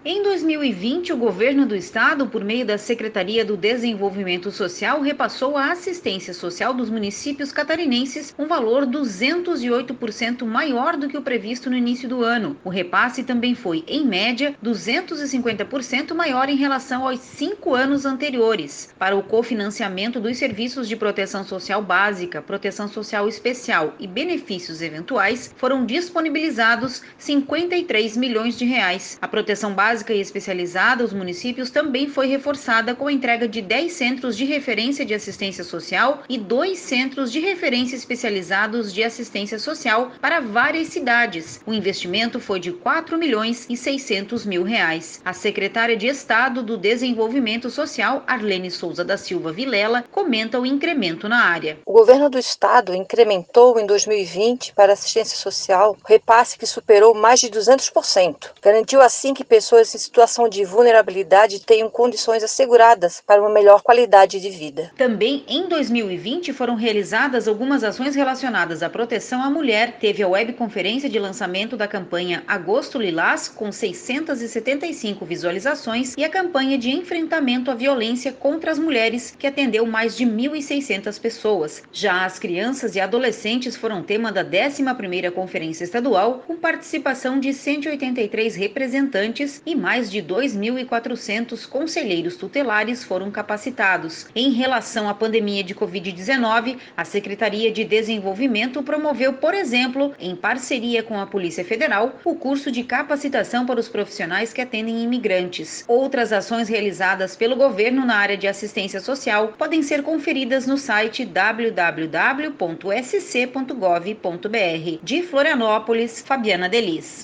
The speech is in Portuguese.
Em 2020, o governo do estado, por meio da Secretaria do Desenvolvimento Social, repassou à assistência social dos municípios catarinenses um valor 208% maior do que o previsto no início do ano. O repasse também foi, em média, 250% maior em relação aos 5 anos anteriores. Para o cofinanciamento dos serviços de proteção social básica, proteção social especial e benefícios eventuais, foram disponibilizados 53 milhões de reais. A proteção básica e especializada aos municípios também foi reforçada com a entrega de 10 centros de referência de assistência social e 2 centros de referência especializados de assistência social para várias cidades. O investimento foi de 4 milhões e 600 mil reais. A secretária de Estado do Desenvolvimento Social, Arlene Souza da Silva Vilela, comenta o incremento na área. O governo do estado incrementou em 2020 para a assistência social o repasse que superou mais de 200%. Garantiu assim que pessoas em situação de vulnerabilidade tenham condições asseguradas para uma melhor qualidade de vida. Também em 2020 foram realizadas algumas ações relacionadas à proteção à mulher. Teve a webconferência de lançamento da campanha Agosto Lilás, com 675 visualizações, e a campanha de enfrentamento à violência contra as mulheres, que atendeu mais de 1.600 pessoas. Já as crianças e adolescentes foram tema da 11ª Conferência Estadual, com participação de 183 representantes e mais de 2.400 conselheiros tutelares foram capacitados. Em relação à pandemia de Covid-19, a Secretaria de Desenvolvimento promoveu, por exemplo, em parceria com a Polícia Federal, o curso de capacitação para os profissionais que atendem imigrantes. Outras ações realizadas pelo governo na área de assistência social podem ser conferidas no site www.sc.gov.br. De Florianópolis, Fabiana Delis.